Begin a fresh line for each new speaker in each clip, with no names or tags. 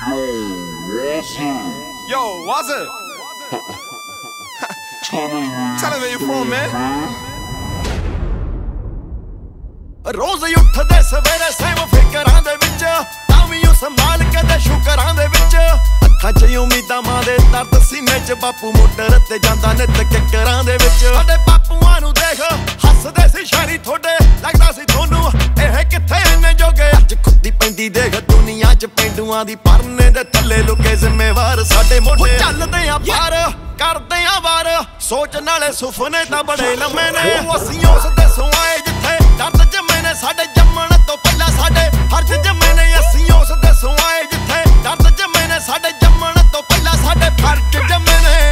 Yo, what's up? Tell me where you from, man.
ਰੋਜ਼ ਉੱਠਦੇ ਸਵੇਰੇ same ਫਿਕਰਾਂ ਦੇ ਵਿੱਚ ਤਾਂ ਵੀ ਉਹ ਸੰਭਾਲ ਕਦੇ ਸ਼ੁਕਰਾਂ ਦੇ ਵਿੱਚ ਅੱਖਾਂ 'ਚ ਉਮੀਦਾਂ ਮਾਂ ਦੇ ਦਰਦ ਸੀਨੇ 'ਚ ਬਾਪੂ ਮੋਟਰ ਤੇ ਜਾਂਦਾ ਨਿੱਤ ਕਿੱਕਰਾਂ ਦੇ ਵਿੱਚ ਸਾਡੇ ਬਾਪੂਆਂ ਨੂੰ ਦੇਖ ਹੱਸਦੇ ਸੀ ਸ਼ਾਇਰੀ ਥੋੜੇ ਲੱਗਦਾ ਸੀ ਤੁਹਾਨੂੰ ਇਹ ਕਿੱਥੇ ਇੰਨੇ ਜੋਗੇ ਅੱਜ ਖੁੱਦੀ ਪੈਂਦੀ ਦੇਖ ਦੁਨੀਆ 'ਚ ਪਿੰਡੂਆਂ ਦੀ ਪਰਨੇ ਦੇ ਥੱਲੇ ਲੁਕੇ ਜ਼ਿੰਮੇਵਾਰ ਸਾਡੇ ਮੋਢੇ ਚੱਲਦੇ ਆ ਬਾਹਰ ਕਰਦੇ ਆ ਵਾਰ ਸੋਚ ਨਾਲੇ ਸੁਪਨੇ ਤਾਂ ਬੜੇ ਲੰਮੇ ਨੇ ਅਸੀਂ ਉਸ ਦੇਸੋਂ ਆਏ ਜਿੱਥੇ ਦਰਦ ਜੰਮੇ ਨੇ ਸਾਡੇ ਜੰਮਣ ਤੋਂ ਪਹਿਲਾਂ ਸਾਡੇ ਫਰਜ਼ ਜੰਮੇ ਨੇ ਅਸੀਂ ਉਸ ਦੇਸੋਂ ਆਏ ਜਿੱਥੇ ਦਰਦ ਜੰਮੇ ਨੇ ਸਾਡੇ ਜੰਮਣ ਤੋਂ ਪਹਿਲਾਂ ਸਾਡੇ ਫਰਜ਼ ਜੰਮੇ ਨੇ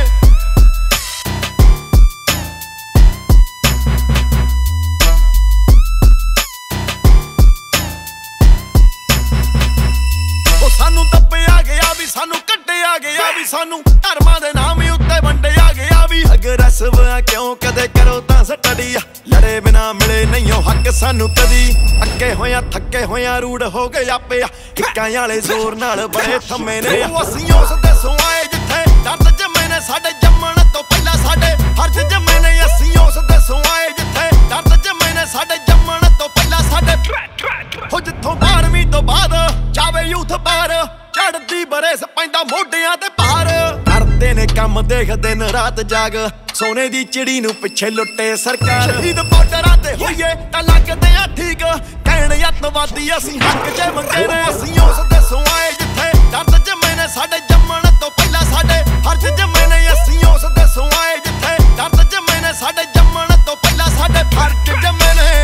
ਉਹ ਸਾਨੂੰ ਦੱਬਿਆ ਗਿਆ ਵੀ ਸਾਨੂੰ ਕੱਢਿਆ ਗਿਆ ਵੀ ਸਾਨੂੰ ਧਰਮਾਂ ਦੇ ਨਾਮ ਉੱਤੇ ਵੰਡਿਆ ਗਿਆ ਵੀ ਅਗਰੈਸਿਵ ਆ ਕਿਉਂ ਕਦੇ ਕਰੋ ਤਾਂ ਸਟੱਡੀ ਲੜੇ ਬਿਨਾ ਮਿਲੇ ਨਹੀਂ ਹੱਕ ਸਾਨੂੰ ਕਦੀ ਅੱਕੇ ਹੋਇਆ ਥੱਕੇ ਹੋਇਆ ਰੂੜ ਹੋ ਗਏ ਆਪੇ ਕਿੱਕਾਂ ਵਾਲੇ ਜ਼ੋਰ ਨਾਲ ਬੜੇ ਥੰਮੇ ਨੇ ਅਸੀਂ ਉਸ ਦੇਸੋਂ ਆਏ ਜਿੱਥੇ ਦਰਦ ਜੰਮੇ ਨੇ ਸਾਡੇ ਜੰਮਣ ਤੋਂ ਪਹਿਲਾਂ ਸਾਡੇ ਫਰਜ਼ ਜੰਮੇ ਨੇ ਅਸੀਂ ਉਸ ਦੇਸੋਂ ਆਏ ਜਿੱਥੇ ਦਰਦ ਜੰਮੇ ਨੇ ਸਾਡੇ ਜੰਮਣ ਤੋਂ ਪਹਿਲਾਂ ਸਾਡੇ ਹੋ ਜਿੱਥੋਂ 12ਵੀਂ ਤੋਂ ਬਾਅਦ ਜਾਵੇ ਯੂਥ ਬਾਹਰ ਚੜਦੀ ਬਰੇਸ ਪੈਂਦਾ ਮੋਢਿਆਂ ਤੇ ਭਾਰ ਕਰਦੇ ਨੇ ਕੰਮ ਦੇਖ ਦਿਨ ਰਾਤ ਜਾਗ ਸੋਨੇ ਦੀ ਚਿੜੀ ਨੂੰ ਪਿੱਛੇ ਲੁੱਟੇ ਸਰਕਾਰ ਸ਼ਹੀਦ ਬਾਰਡਰਾਂ ਤੇ ਹੋਈਏ ਤਾਂ ਲੱਗਦੇ ਆ ਠੀਕ ਕਹਿਣ ਅੱਤਵਾਦੀ ਅਸੀਂ ਹੱਕ 'ਚ ਮੰਗੇ ਨੇ ਅਸੀਂ ਉਸ ਦੇਸੋਂ ਆਏ ਜਿੱਥੇ ਦਰਦ ਜੰਮੇ ਨੇ ਸਾਡੇ ਜੰਮਣ ਤੋਂ ਪਹਿਲਾਂ ਸਾਡੇ ਫਰਜ਼ ਜੰਮੇ ਨੇ ਅਸੀਂ ਉਸ ਦੇਸੋਂ ਆਏ ਜਿੱਥੇ ਦਰਦ ਜੰਮੇ ਨੇ ਸਾਡੇ ਜੰਮਣ ਤੋਂ ਪਹਿਲਾਂ ਸਾਡੇ ਫਰਜ਼ ਜੰਮੇ ਨੇ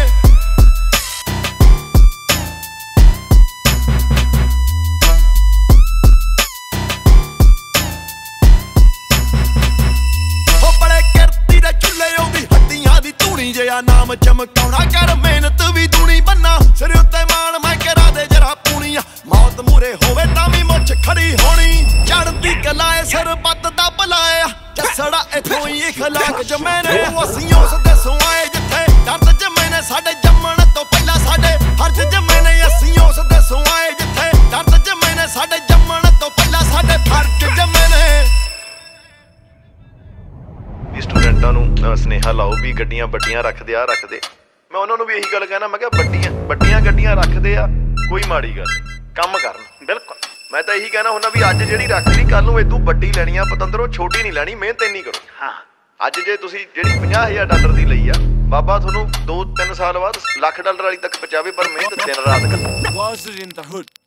ਜਿਹਾ ਨਾਮ ਚਮਕਾਉਣਾ ਕਰ ਮਿਹਨਤ ਵੀ ਦੂਣੀ ਬੰਨਾ ਸਿਰ ਉੱਤੇ ਮਾਣ ਮੈਂ ਕਰਾ ਦੇ ਜਰਾ ਪੂਣੀਆਂ ਮੌਤ ਮੂਰੇ ਹੋਵੇ ਤਾਂ ਵੀ ਮੁੱਛ ਖੜੀ ਹੋਣੀ ਚੜਦੀ ਕਲਾਏ ਸਿਰ ਬੱਤ ਦਾ ਬਲਾਇਆ ਜੱਸੜਾ ਇਥੋਂ ਹੀ ਇਖਲਾਕ ਜੰਮੇ ਨੇ ਅਸੀਂ ਉਸ ਦੇਸੋਂ ਆਏ ਜਿੱਥੇ ਦਰਦ ਜੰਮੇ ਨੇ ਸਾਡੇ ਜੰਮਣ ਤੋਂ ਪਹਿਲਾਂ ਸਾਡੇ ਫਰਜ਼ ਜੰਮੇ ਨੇ ਅਸੀਂ ਉਸ ਦੇਸੋਂ ਆਏ ਜਿੱਥੇ ਦਰਦ ਜੰਮੇ ਨੇ ਸਾਡੇ ਜੰਮਣ ਤੋਂ ਪਹਿਲਾਂ ਸਾਡੇ ਫਰਜ਼ ਜੰਮੇ ਨੇ
ਸਟੂਡੈਂਟਾਂ ਨੂੰ ਸੁਨੇਹਾ ਲਾਓ ਵੀ ਗੱਡੀਆਂ ਵੱਡੀਆਂ ਰੱਖਦੇ ਆ ਰੱਖਦੇ ਮੈਂ ਉਹਨਾਂ ਨੂੰ ਵੀ ਇਹੀ ਗੱਲ ਕਹਿਣਾ ਮੈਂ ਕਿਹਾ ਵੱਡੀਆਂ ਗੱਡੀਆਂ ਰੱਖਦੇ ਆ ਕੋਈ ਮਾੜੀ ਗੱਲ ਕੰਮ ਕਰਨ ਬਿਲਕੁਲ ਮੈਂ ਤਾਂ ਇਹੀ ਕਹਿਣਾ ਹੁੰਦਾ ਵੀ ਅੱਜ ਜਿਹੜੀ ਰੱਖ ਲਈ ਕੱਲ ਨੂੰ ਇਦੋਂ ਵੱਡੀ ਲੈਣੀ ਆ ਪਤੰਦਰੋਂ ਛੋਟੀ ਨਹੀਂ ਲੈਣੀ ਮਿਹਨਤ ਇੰਨੀ ਕਰੋ ਹਾਂ ਅੱਜ ਜੇ ਤੁਸੀਂ ਜਿਹੜੀ $50,000 ਦੀ ਲਈ ਆ ਬਾਬਾ ਤੁਹਾਨੂੰ 2-3 ਸਾਲ ਬਾਅਦ $1,00,000 ਵਾਲੀ ਤੱਕ ਪਹੁੰਚਾਵੇ ਪਰ ਮਿਹਨਤ ਦਿਨ ਰਾਤ ਕਰੋ